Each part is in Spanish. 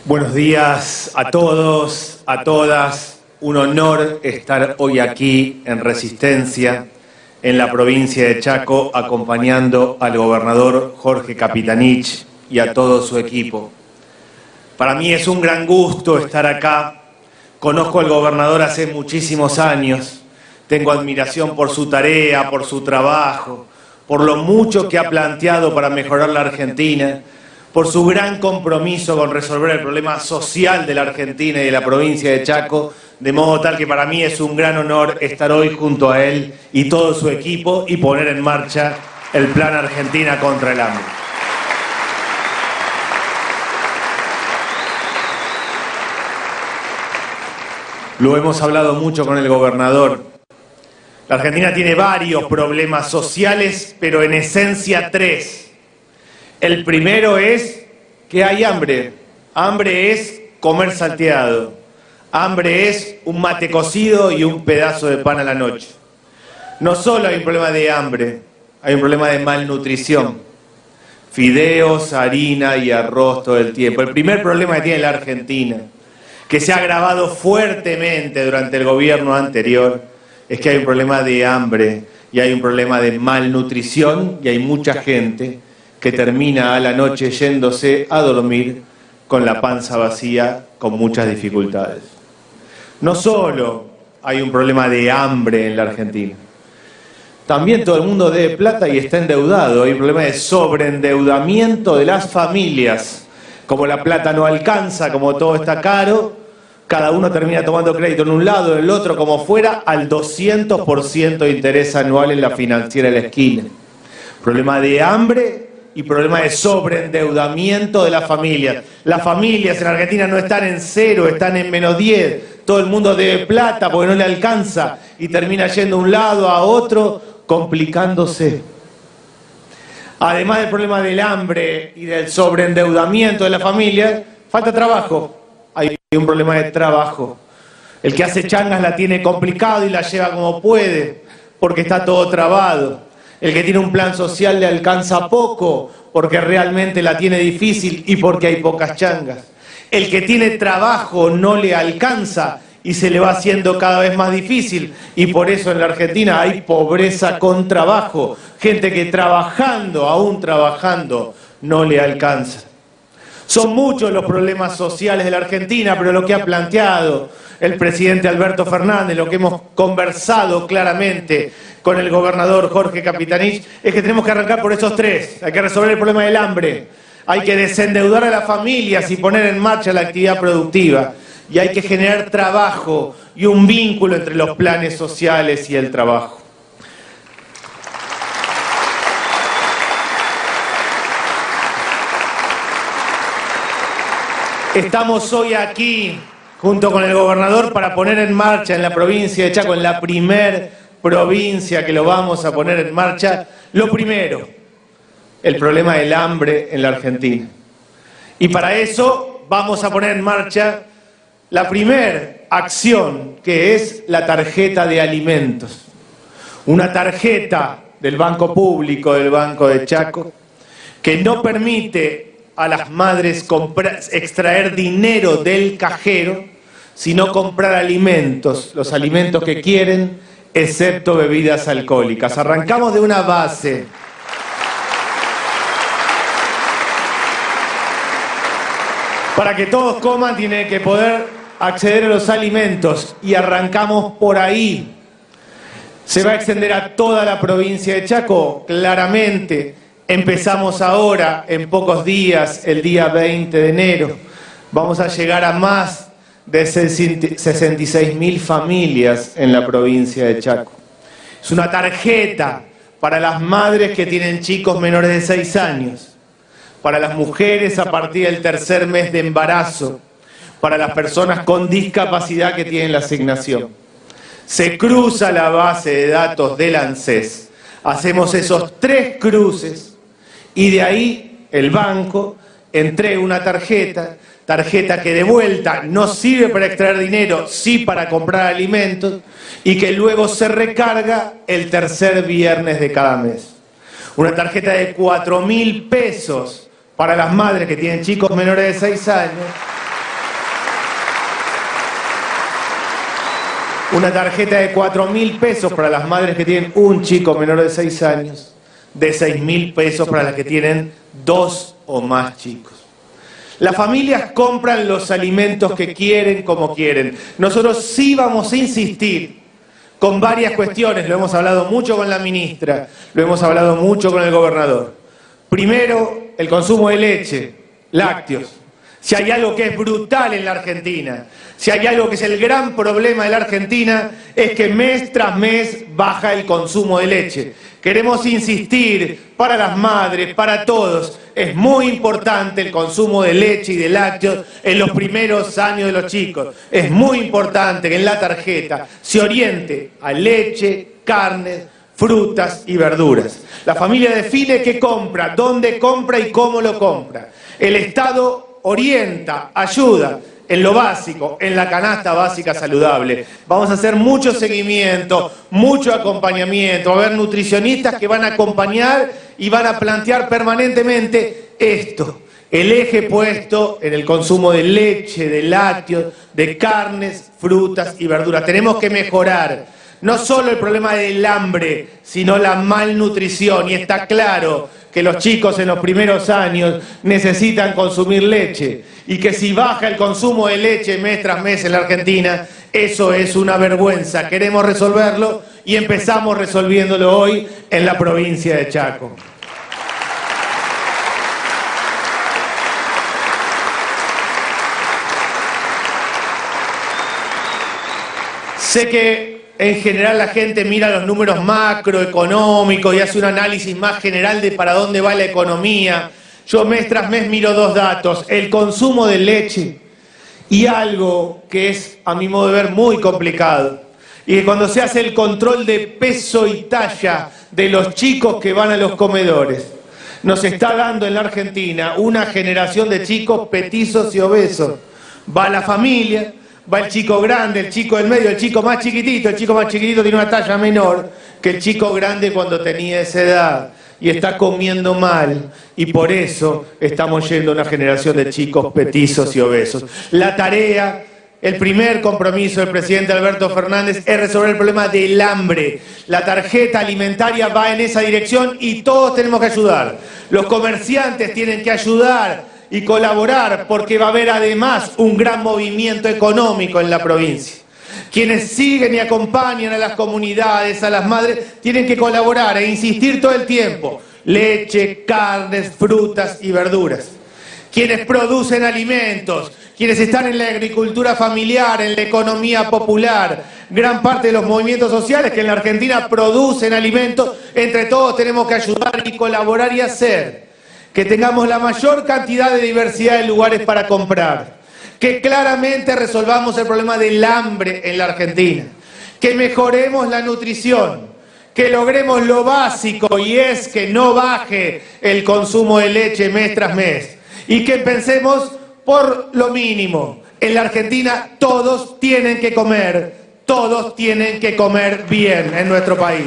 Buenos días a todos, a todas. Un honor estar hoy aquí en Resistencia, en la provincia de Chaco, acompañando al gobernador Jorge Capitanich y a todo su equipo. Para mí es un gran gusto estar acá. Conozco al gobernador hace muchísimos años. Tengo admiración por su tarea, por su trabajo, por lo mucho que ha planteado para mejorar la Argentina, por su gran compromiso con resolver el problema social de la Argentina y de la provincia de Chaco, de modo tal que para mí es un gran honor estar hoy junto a él y todo su equipo y poner en marcha el Plan Argentina contra el Hambre. Lo hemos hablado mucho con el gobernador. La Argentina tiene varios problemas sociales, pero en esencia tres. El primero es que hay hambre. Hambre es comer salteado. Hambre es un mate cocido y un pedazo de pan a la noche. No solo hay un problema de hambre, hay un problema de malnutrición. Fideos, harina y arroz todo el tiempo. El primer problema que tiene la Argentina, que se ha agravado fuertemente durante el gobierno anterior, es que hay un problema de hambre y hay un problema de malnutrición y hay mucha gente que termina a la noche yéndose a dormir con la panza vacía, con muchas dificultades. No solo hay un problema de hambre en la Argentina, también todo el mundo debe plata y está endeudado. Hay un problema de sobreendeudamiento de las familias. Como la plata no alcanza, como todo está caro, cada uno termina tomando crédito en un lado, en el otro, como fuera, al 200% de interés anual en la financiera de la esquina. Problema de hambre y problema de sobreendeudamiento de las familias. Las familias en Argentina no están en cero, están en -10. Todo el mundo debe plata porque no le alcanza y termina yendo de un lado a otro, complicándose. Además del problema del hambre y del sobreendeudamiento de las familias, falta trabajo. Hay un problema de trabajo. El que hace changas la tiene complicado y la lleva como puede, porque está todo trabado. El que tiene un plan social le alcanza poco, porque realmente la tiene difícil y porque hay pocas changas. El que tiene trabajo no le alcanza y se le va haciendo cada vez más difícil. Y por eso en la Argentina hay pobreza con trabajo. Gente que trabajando, aún trabajando, no le alcanza. Son muchos los problemas sociales de la Argentina, pero lo que ha planteado el presidente Alberto Fernández, lo que hemos conversado claramente con el gobernador Jorge Capitanich, es que tenemos que arrancar por esos tres. Hay que resolver el problema del hambre, hay que desendeudar a las familias y poner en marcha la actividad productiva, y hay que generar trabajo y un vínculo entre los planes sociales y el trabajo. Estamos hoy aquí junto con el gobernador para poner en marcha en la provincia de Chaco, en la primer provincia que lo vamos a poner en marcha, lo primero, el problema del hambre en la Argentina. Y para eso vamos a poner en marcha la primer acción, que es la tarjeta de alimentos. Una tarjeta del Banco Público, del Banco de Chaco, que no permite a las madres extraer dinero del cajero, sino comprar alimentos, los alimentos que quieren, excepto bebidas alcohólicas. Arrancamos de una base. Para que todos coman, tienen que poder acceder a los alimentos y arrancamos por ahí. ¿Se va a extender a toda la provincia de Chaco? Claramente. Empezamos ahora, en pocos días, el día 20 de enero. Vamos a llegar a más de 66.000 familias en la provincia de Chaco. Es una tarjeta para las madres que tienen chicos menores de 6 años, para las mujeres a partir del tercer mes de embarazo, para las personas con discapacidad que tienen la asignación. Se cruza la base de datos del ANSES. Hacemos esos 3 cruces. Y de ahí el banco entrega una tarjeta que de vuelta no sirve para extraer dinero, sí para comprar alimentos, y que luego se recarga el tercer viernes de cada mes. Una tarjeta de 4.000 pesos para las madres que tienen chicos menores de 6 años Una tarjeta de 4.000 pesos para las madres que tienen un chico menor de 6 años, de 6.000 pesos para las que tienen 2 o más chicos. Las familias compran los alimentos que quieren como quieren. Nosotros sí vamos a insistir con varias cuestiones, lo hemos hablado mucho con la ministra, lo hemos hablado mucho con el gobernador. Primero, el consumo de leche, lácteos. Si hay algo que es brutal en la Argentina, si hay algo que es el gran problema de la Argentina, es que mes tras mes baja el consumo de leche. Queremos insistir para las madres, para todos, es muy importante el consumo de leche y de lácteos en los primeros años de los chicos. Es muy importante que en la tarjeta se oriente a leche, carnes, frutas y verduras. La familia define qué compra, dónde compra y cómo lo compra. El Estado orienta, ayuda en lo básico, en la canasta básica saludable. Vamos a hacer mucho seguimiento, mucho acompañamiento. Va a haber nutricionistas que van a acompañar y van a plantear permanentemente esto. El eje puesto en el consumo de leche, de lácteos, de carnes, frutas y verduras. Tenemos que mejorar no solo el problema del hambre, sino la malnutrición. Y está claro que los chicos en los primeros años necesitan consumir leche y que si baja el consumo de leche mes tras mes en la Argentina, eso es una vergüenza. Queremos resolverlo y empezamos resolviéndolo hoy en la provincia de Chaco. Sé que en general la gente mira los números macroeconómicos y hace un análisis más general de para dónde va la economía. Yo mes tras mes miro dos datos, el consumo de leche y algo que es, a mi modo de ver, muy complicado. Y que cuando se hace el control de peso y talla de los chicos que van a los comedores, nos está dando en la Argentina una generación de chicos petizos y obesos. Va la familia, va el chico grande, el chico del medio, el chico más chiquitito. El chico más chiquitito tiene una talla menor que el chico grande cuando tenía esa edad. Y está comiendo mal. Y por eso estamos yendo a una generación de chicos petizos y obesos. La tarea, el primer compromiso del presidente Alberto Fernández es resolver el problema del hambre. La tarjeta alimentaria va en esa dirección y todos tenemos que ayudar. Los comerciantes tienen que ayudar y colaborar, porque va a haber además un gran movimiento económico en la provincia. Quienes siguen y acompañan a las comunidades, a las madres, tienen que colaborar e insistir todo el tiempo. Leche, carnes, frutas y verduras. Quienes producen alimentos, quienes están en la agricultura familiar, en la economía popular, gran parte de los movimientos sociales que en la Argentina producen alimentos, entre todos tenemos que ayudar y colaborar y hacer que tengamos la mayor cantidad de diversidad de lugares para comprar, que claramente resolvamos el problema del hambre en la Argentina, que mejoremos la nutrición, que logremos lo básico y es que no baje el consumo de leche mes tras mes y que pensemos por lo mínimo. En la Argentina todos tienen que comer bien en nuestro país.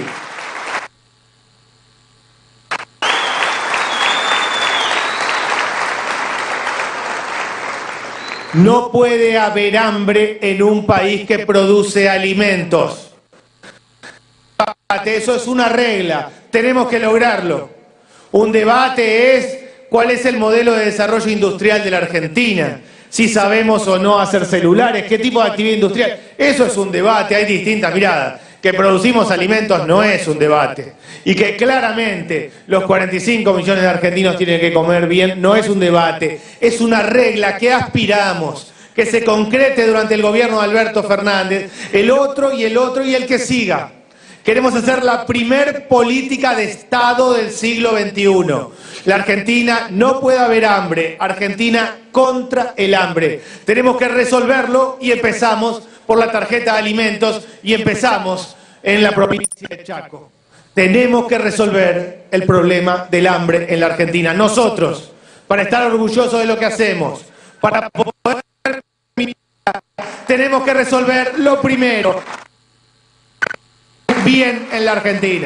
No puede haber hambre en un país que produce alimentos. Eso es una regla, tenemos que lograrlo. Un debate es cuál es el modelo de desarrollo industrial de la Argentina, si sabemos o no hacer celulares, qué tipo de actividad industrial. Eso es un debate, hay distintas miradas. Que producimos alimentos no es un debate. Y que claramente los 45 millones de argentinos tienen que comer bien no es un debate. Es una regla que aspiramos que se concrete durante el gobierno de Alberto Fernández, el otro y el que siga. Queremos hacer la primer política de Estado del siglo XXI. La Argentina no puede haber hambre. Argentina contra el hambre. Tenemos que resolverlo y empezamos por la tarjeta de alimentos y empezamos en la provincia de Chaco. Tenemos que resolver el problema del hambre en la Argentina. Nosotros, para estar orgullosos de lo que hacemos, para poder tenemos que resolver lo primero, bien en la Argentina.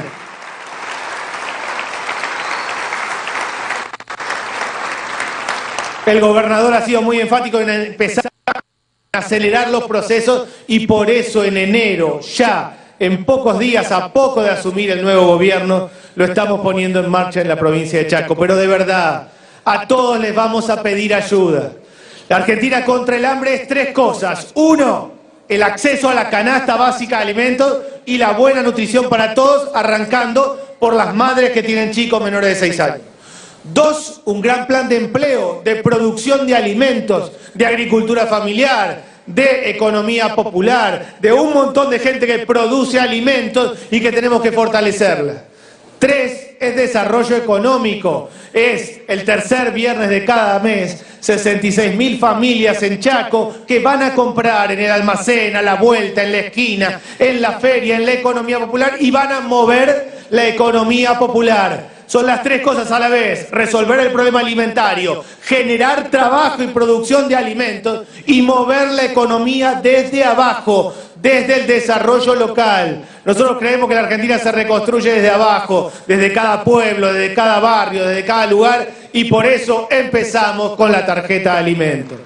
El gobernador ha sido muy enfático en empezar acelerar los procesos y por eso en enero, ya en pocos días, a poco de asumir el nuevo gobierno, lo estamos poniendo en marcha en la provincia de Chaco. Pero de verdad, a todos les vamos a pedir ayuda. La Argentina contra el hambre es 3 cosas. 1, el acceso a la canasta básica de alimentos y la buena nutrición para todos, arrancando por las madres que tienen chicos menores de 6 años. 2, un gran plan de empleo, de producción de alimentos, de agricultura familiar, de economía popular, de un montón de gente que produce alimentos y que tenemos que fortalecerla. 3, es desarrollo económico. Es el tercer viernes de cada mes, 66.000 familias en Chaco que van a comprar en el almacén, a la vuelta, en la esquina, en la feria, en la economía popular y van a mover la economía popular. Son las 3 cosas a la vez: resolver el problema alimentario, generar trabajo y producción de alimentos y mover la economía desde abajo, desde el desarrollo local. Nosotros creemos que la Argentina se reconstruye desde abajo, desde cada pueblo, desde cada barrio, desde cada lugar, y por eso empezamos con la tarjeta de alimentos.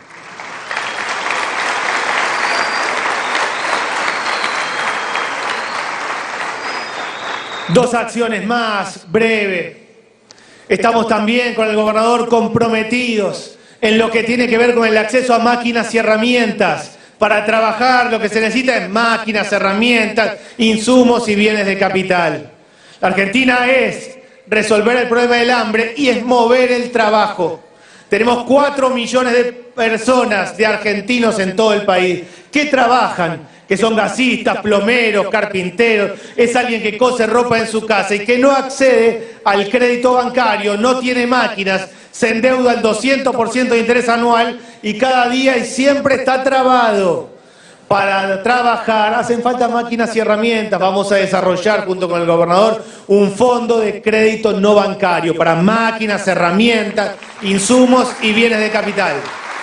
Dos acciones más, breve. Estamos también con el gobernador comprometidos en lo que tiene que ver con el acceso a máquinas y herramientas. Para trabajar lo que se necesita es máquinas, herramientas, insumos y bienes de capital. La Argentina es resolver el problema del hambre y es mover el trabajo. Tenemos 4 millones de personas, de argentinos en todo el país, que trabajan, que son gasistas, plomeros, carpinteros, es alguien que cose ropa en su casa y que no accede al crédito bancario, no tiene máquinas, se endeuda al 200% de interés anual y cada día y siempre está trabado. Para trabajar hacen falta máquinas y herramientas. Vamos a desarrollar junto con el gobernador un fondo de crédito no bancario para máquinas, herramientas, insumos y bienes de capital.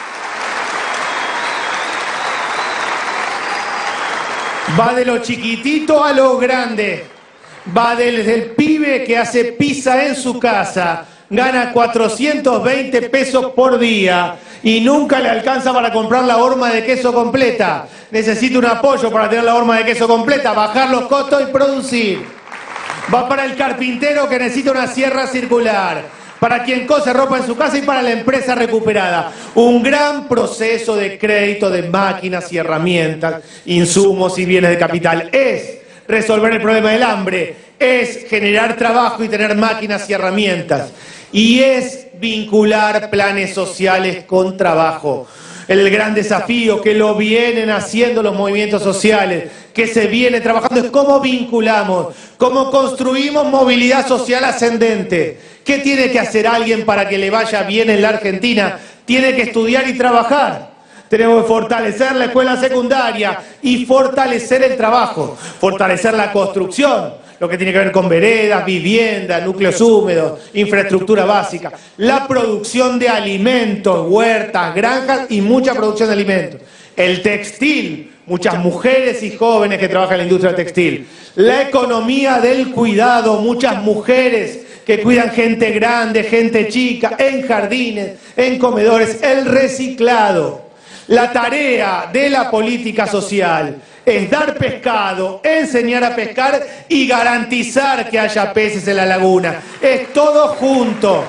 Va de lo chiquitito a lo grande. Va desde el pibe que hace pizza en su casa, gana 420 pesos por día y nunca le alcanza para comprar la horma de queso completa. Necesita un apoyo para tener la horma de queso completa, bajar los costos y producir. Va para el carpintero que necesita una sierra circular, para quien cose ropa en su casa y para la empresa recuperada. Un gran proceso de crédito de máquinas y herramientas, insumos y bienes de capital. Es resolver el problema del hambre, es generar trabajo y tener máquinas y herramientas. Y es vincular planes sociales con trabajo. El gran desafío que lo vienen haciendo los movimientos sociales, que se viene trabajando, es cómo vinculamos, cómo construimos movilidad social ascendente. ¿Qué tiene que hacer alguien para que le vaya bien en la Argentina? Tiene que estudiar y trabajar. Tenemos que fortalecer la escuela secundaria y fortalecer el trabajo, fortalecer la construcción, lo que tiene que ver con veredas, viviendas, núcleos húmedos, infraestructura básica, la producción de alimentos, huertas, granjas y mucha producción de alimentos. El textil, muchas mujeres y jóvenes que trabajan en la industria textil. La economía del cuidado, muchas mujeres que cuidan gente grande, gente chica, en jardines, en comedores, el reciclado. La tarea de la política social es dar pescado, enseñar a pescar y garantizar que haya peces en la laguna. Es todo junto.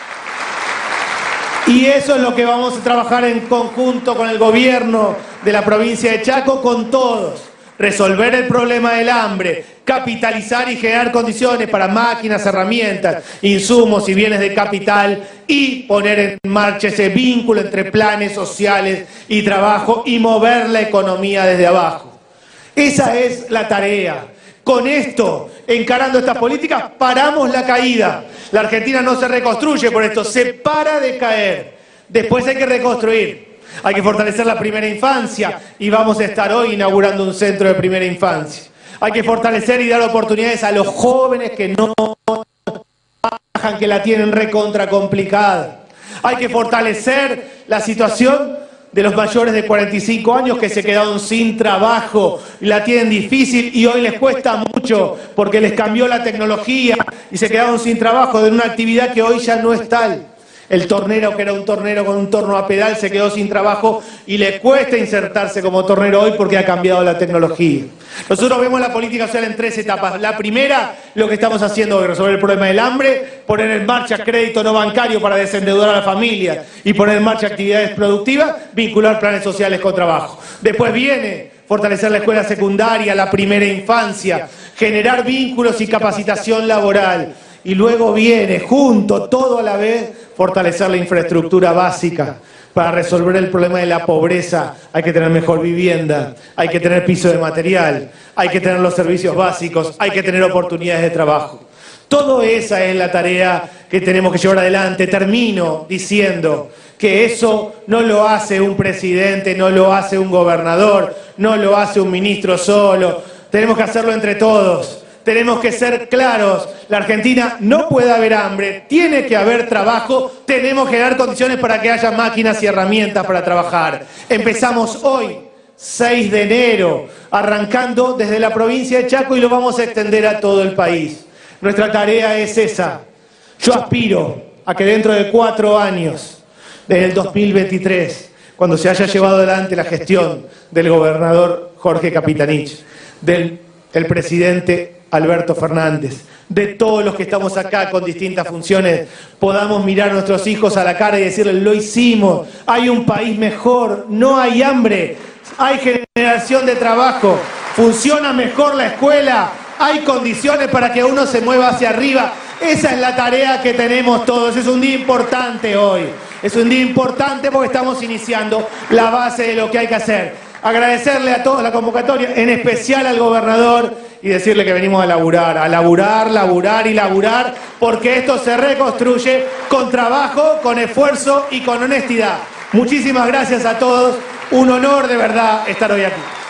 Y eso es lo que vamos a trabajar en conjunto con el gobierno de la provincia de Chaco, con todos. Resolver el problema del hambre, capitalizar y generar condiciones para máquinas, herramientas, insumos y bienes de capital y poner en marcha ese vínculo entre planes sociales y trabajo y mover la economía desde abajo. Esa es la tarea. Con esto, encarando estas políticas, paramos la caída. La Argentina no se reconstruye por esto, se para de caer. Después hay que reconstruir. Hay que fortalecer la primera infancia y vamos a estar hoy inaugurando un centro de primera infancia. Hay que fortalecer y dar oportunidades a los jóvenes que no trabajan, que la tienen recontra complicada. Hay que fortalecer la situación de los mayores de 45 años que se quedaron sin trabajo y la tienen difícil y hoy les cuesta mucho porque les cambió la tecnología y se quedaron sin trabajo de una actividad que hoy ya no es tal. El tornero, que era un tornero con un torno a pedal, se quedó sin trabajo y le cuesta insertarse como tornero hoy porque ha cambiado la tecnología. Nosotros vemos la política social en 3 etapas. La primera, lo que estamos haciendo hoy, resolver el problema del hambre, poner en marcha crédito no bancario para desendeudar a la familia y poner en marcha actividades productivas, vincular planes sociales con trabajo. Después viene fortalecer la escuela secundaria, la primera infancia, generar vínculos y capacitación laboral. Y luego viene, junto, todo a la vez, fortalecer la infraestructura básica. Para resolver el problema de la pobreza hay que tener mejor vivienda, hay que tener piso de material, hay que tener los servicios básicos, hay que tener oportunidades de trabajo. Toda esa es la tarea que tenemos que llevar adelante. Termino diciendo que eso no lo hace un presidente, no lo hace un gobernador, no lo hace un ministro solo. Tenemos que hacerlo entre todos. Tenemos que ser claros. La Argentina no puede haber hambre, tiene que haber trabajo, tenemos que dar condiciones para que haya máquinas y herramientas para trabajar. Empezamos hoy, 6 de enero, arrancando desde la provincia de Chaco y lo vamos a extender a todo el país. Nuestra tarea es esa. Yo aspiro a que dentro de 4 años, desde el 2023, cuando se haya llevado adelante la gestión del gobernador Jorge Capitanich, del presidente Alberto Fernández, de todos los que estamos acá con distintas funciones, podamos mirar a nuestros hijos a la cara y decirles, lo hicimos, hay un país mejor, no hay hambre, hay generación de trabajo, funciona mejor la escuela, hay condiciones para que uno se mueva hacia arriba. Esa es la tarea que tenemos todos. Es un día importante hoy. Es un día importante porque estamos iniciando la base de lo que hay que hacer. Agradecerle a todos la convocatoria, en especial al gobernador, y decirle que venimos a laburar, laburar y laburar, porque esto se reconstruye con trabajo, con esfuerzo y con honestidad. Muchísimas gracias a todos. Un honor de verdad estar hoy aquí.